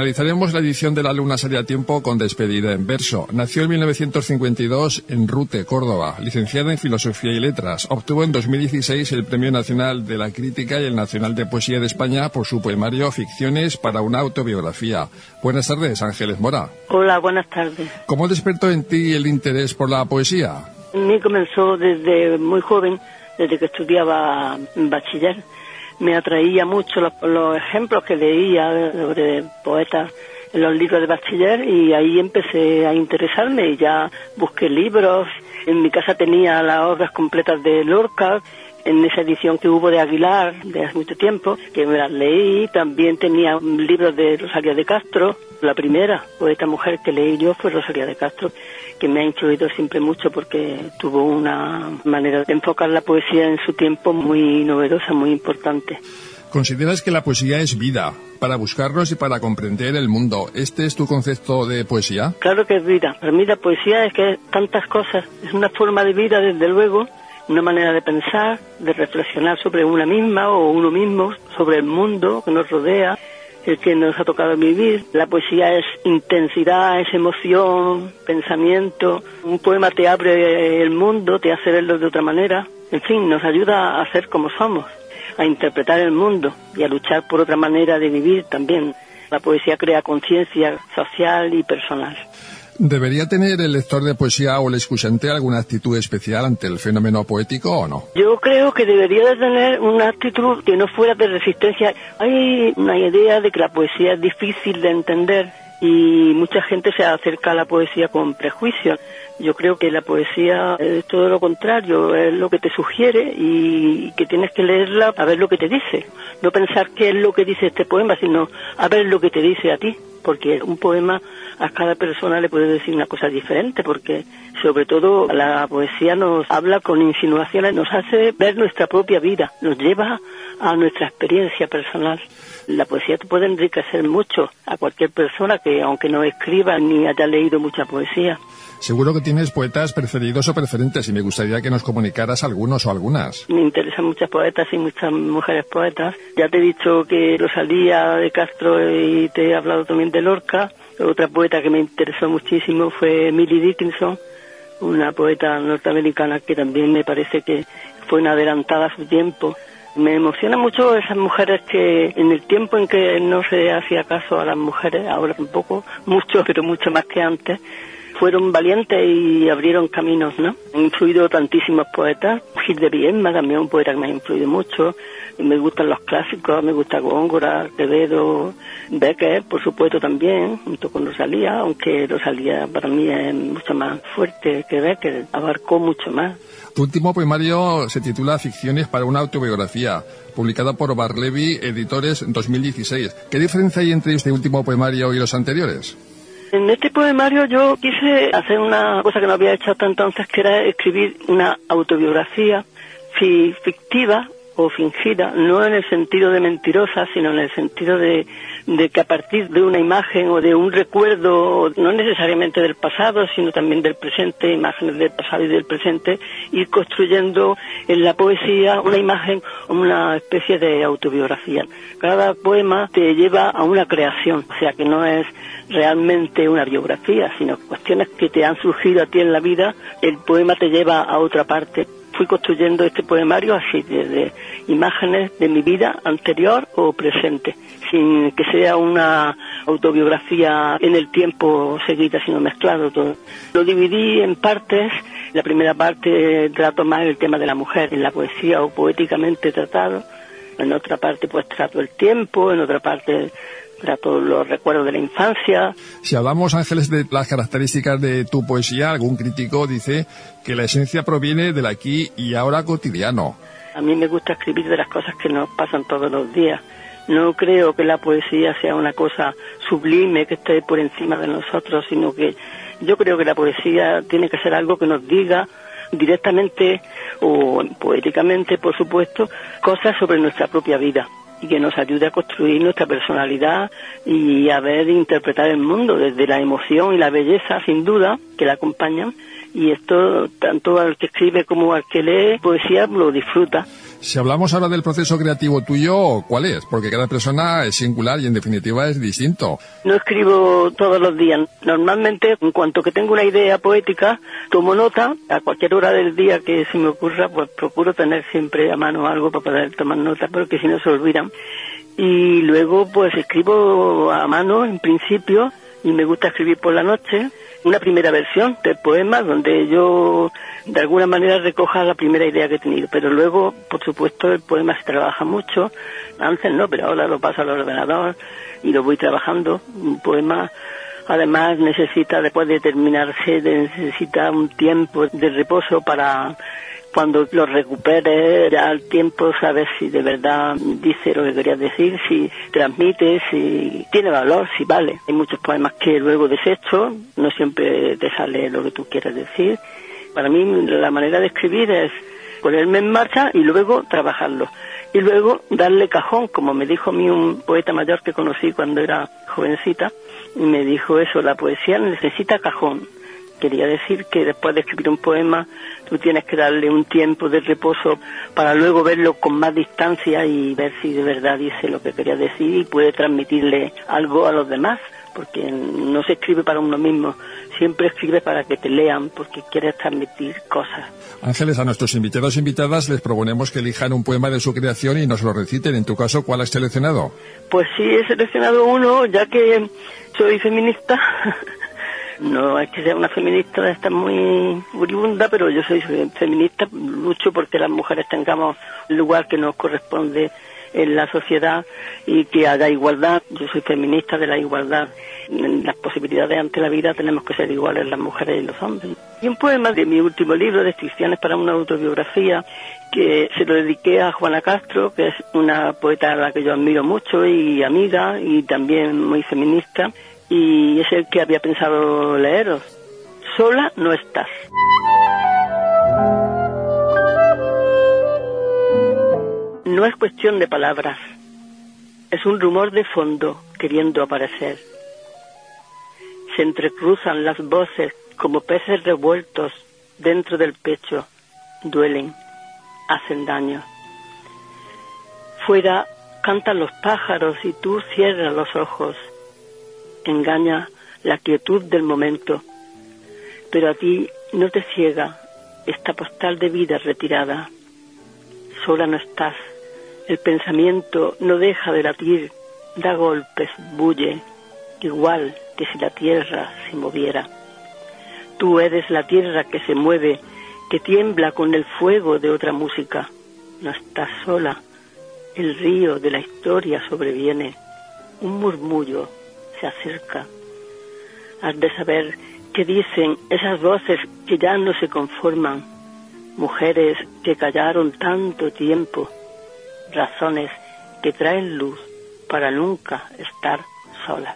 Finalizaremos la edición de La Luna sale a tiempo con Despedida en verso. Nació en 1952 en Rute, Córdoba. Licenciada en Filosofía y Letras. Obtuvo en 2016 el Premio Nacional de la Crítica y el Nacional de Poesía de España por su poemario Ficciones para una autobiografía. Buenas tardes, Ángeles Mora. Hola, buenas tardes. ¿Cómo despertó en ti el interés por la poesía? En mí comenzó desde muy joven, desde que estudiaba bachiller. Me atraía mucho los ejemplos que leía sobre poetas en los libros de bachiller y ahí empecé a interesarme y ya busqué libros. En mi casa tenía las obras completas de Lorca, en esa edición que hubo de Aguilar de hace mucho tiempo, que me las leí. También tenía libros de Rosalía de Castro. La primera poeta mujer que leí yo fue Rosalía de Castro, que me ha influido siempre mucho porque tuvo una manera de enfocar la poesía en su tiempo muy novedosa, muy importante. ¿Consideras que la poesía es vida, para buscarnos y para comprender el mundo? ¿Este es tu concepto de poesía? Claro que es vida. Para mí la poesía es que es tantas cosas. Es una forma de vida, desde luego, una manera de pensar, de reflexionar sobre una misma o uno mismo, sobre el mundo que nos rodea, el que nos ha tocado vivir. La poesía es intensidad, es emoción, pensamiento. Un poema te abre el mundo, te hace verlo de otra manera. En fin, nos ayuda a ser como somos, a interpretar el mundo y a luchar por otra manera de vivir también. La poesía crea conciencia social y personal. ¿Debería tener el lector de poesía o el escuchante alguna actitud especial ante el fenómeno poético o no? Yo creo que debería de tener una actitud que no fuera de resistencia. Hay una idea de que la poesía es difícil de entender y mucha gente se acerca a la poesía con prejuicios. Yo creo que la poesía es todo lo contrario, es lo que te sugiere y que tienes que leerla a ver lo que te dice. No pensar qué es lo que dice este poema, sino a ver lo que te dice a ti. Porque un poema a cada persona le puede decir una cosa diferente, porque sobre todo la poesía nos habla con insinuaciones, nos hace ver nuestra propia vida, nos lleva a nuestra experiencia personal. La poesía te puede enriquecer mucho a cualquier persona que, aunque no escriba ni haya leído mucha poesía. Seguro que tienes poetas preferidos o preferentes y me gustaría que nos comunicaras algunos o algunas. Me interesan muchas poetas y muchas mujeres poetas. Ya te he dicho que Rosalía de Castro y te he hablado también de Lorca. Otra poeta que me interesó muchísimo fue Emily Dickinson, una poeta norteamericana que también me parece que fue una adelantada a su tiempo. Me emociona mucho esas mujeres que en el tiempo en que no se hacía caso a las mujeres, ahora tampoco, mucho, pero mucho más que antes, fueron valientes y abrieron caminos, ¿no? Han influido tantísimos poetas. Gil de Viedma también un poeta que me ha influido mucho. Me gustan los clásicos, me gusta Góngora, Quevedo, Becker, por supuesto también, junto con Rosalía, aunque Rosalía para mí es mucho más fuerte que Becker, abarcó mucho más. Tu último poemario se titula Ficciones para una autobiografía, publicado por Barleby Editores en 2016. ¿Qué diferencia hay entre este último poemario y los anteriores? En este poemario yo quise hacer una cosa que no había hecho hasta entonces, que era escribir una autobiografía fictiva o fingida, no en el sentido de mentirosa, sino en el sentido de que a partir de una imagen o de un recuerdo, no necesariamente del pasado, sino también del presente, imágenes del pasado y del presente, ir construyendo en la poesía una imagen o una especie de autobiografía. Cada poema te lleva a una creación, o sea que no es realmente una biografía, sino cuestiones que te han surgido a ti en la vida, el poema te lleva a otra parte. Fui construyendo este poemario así, desde imágenes de mi vida anterior o presente, sin que sea una autobiografía en el tiempo seguida, sino mezclado todo. Lo dividí en partes. La primera parte trato más el tema de la mujer en la poesía o poéticamente tratado. En otra parte pues trato el tiempo, en otra parte trato los recuerdos de la infancia. Si hablamos, Ángeles, de las características de tu poesía, algún crítico dice que la esencia proviene del aquí y ahora cotidiano. A mí me gusta escribir de las cosas que nos pasan todos los días. No creo que la poesía sea una cosa sublime que esté por encima de nosotros, sino que yo creo que la poesía tiene que ser algo que nos diga directamente o poéticamente, por supuesto, cosas sobre nuestra propia vida y que nos ayude a construir nuestra personalidad y a ver e interpretar el mundo desde la emoción y la belleza, sin duda, que la acompañan. Y esto, tanto al que escribe como al que lee poesía, lo disfruta. Si hablamos ahora del proceso creativo tuyo, ¿cuál es? Porque cada persona es singular y en definitiva es distinto. No escribo todos los días. Normalmente, en cuanto que tengo una idea poética, tomo nota. A cualquier hora del día que se me ocurra, pues procuro tener siempre a mano algo para poder tomar nota, porque si no se olvidan. Y luego, pues escribo a mano, en principio, y me gusta escribir por la noche, una primera versión del poema donde yo de alguna manera recoja la primera idea que he tenido, pero luego, por supuesto, el poema se trabaja mucho. Antes no, pero ahora lo paso al ordenador y lo voy trabajando. Un poema, además, después de terminarse, necesita un tiempo de reposo para cuando lo recuperes, ya al tiempo sabes si de verdad dice lo que querías decir, si transmite, si tiene valor, si vale. Hay muchos poemas que luego desecho, no siempre te sale lo que tú quieres decir. Para mí la manera de escribir es ponerme en marcha y luego trabajarlo. Y luego darle cajón, como me dijo a mí un poeta mayor que conocí cuando era jovencita, y me dijo eso, la poesía necesita cajón. Quería decir que después de escribir un poema, tú tienes que darle un tiempo de reposo para luego verlo con más distancia y ver si de verdad dice lo que quería decir y puede transmitirle algo a los demás, porque no se escribe para uno mismo, siempre escribe para que te lean, porque quieres transmitir cosas. Ángeles, a nuestros invitados e invitadas les proponemos que elijan un poema de su creación y nos lo reciten. En tu caso, ¿cuál has seleccionado? Pues sí, he seleccionado uno, ya que soy feminista. No es que sea una feminista esta muy furibunda, pero yo soy feminista, lucho porque las mujeres tengamos el lugar que nos corresponde en la sociedad y que haya igualdad. Yo soy feminista de la igualdad. En las posibilidades ante la vida tenemos que ser iguales las mujeres y los hombres. Y un poema de mi último libro, Descripciones para una autobiografía, que se lo dediqué a Juana Castro, que es una poeta a la que yo admiro mucho y amiga y también muy feminista. Y es el que había pensado leeros. Sola no estás. No es cuestión de palabras, es un rumor de fondo queriendo aparecer. Se entrecruzan las voces como peces revueltos dentro del pecho, duelen, hacen daño. Fuera cantan los pájaros y tú cierras los ojos. Engaña la quietud del momento, pero a ti no te ciega esta postal de vida retirada. Sola no estás, el pensamiento no deja de latir, da golpes, bulle, igual que si la tierra se moviera. Tú eres la tierra que se mueve, que tiembla con el fuego de otra música. No estás sola, el río de la historia sobreviene, un murmullo se acerca. Has de saber qué dicen esas voces que ya no se conforman, mujeres que callaron tanto tiempo, razones que traen luz para nunca estar solas.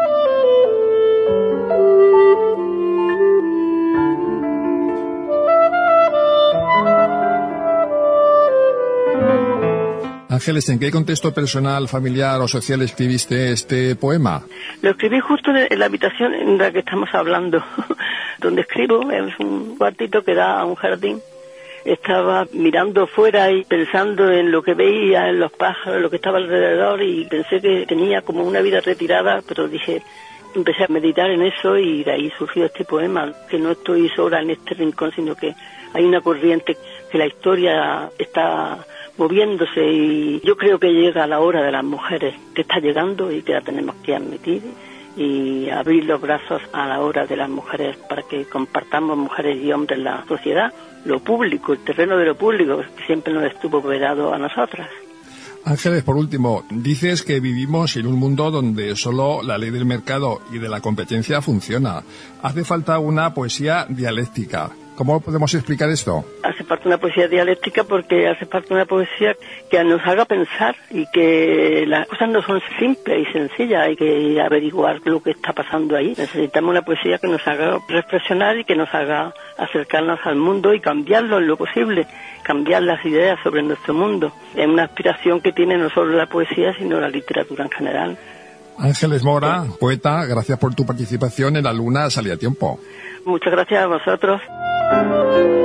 Ángeles, ¿en qué contexto personal, familiar o social escribiste este poema? Lo escribí justo en la habitación en la que estamos hablando, donde escribo, es un cuartito que da a un jardín. Estaba mirando fuera y pensando en lo que veía, en los pájaros, en lo que estaba alrededor, y pensé que tenía como una vida retirada, pero empecé a meditar en eso y de ahí surgió este poema, que no estoy sola en este rincón, sino que hay una corriente, que la historia está moviéndose y yo creo que llega la hora de las mujeres, que está llegando y que la tenemos que admitir y abrir los brazos a la hora de las mujeres para que compartamos mujeres y hombres en la sociedad, lo público, el terreno de lo público, que siempre nos estuvo vedado a nosotras. Ángeles, por último, dices que vivimos en un mundo donde solo la ley del mercado y de la competencia funciona. Hace falta una poesía dialéctica. ¿Cómo podemos explicar esto? Hace falta una poesía dialéctica porque hace falta una poesía que nos haga pensar y que las cosas no son simples y sencillas, hay que averiguar lo que está pasando ahí. Necesitamos una poesía que nos haga reflexionar y que nos haga acercarnos al mundo y cambiarlo en lo posible, cambiar las ideas sobre nuestro mundo. Es una aspiración que tiene no solo la poesía, sino la literatura en general. Ángeles Mora, poeta, gracias por tu participación en La Luna Sale a Tiempo. Muchas gracias a vosotros.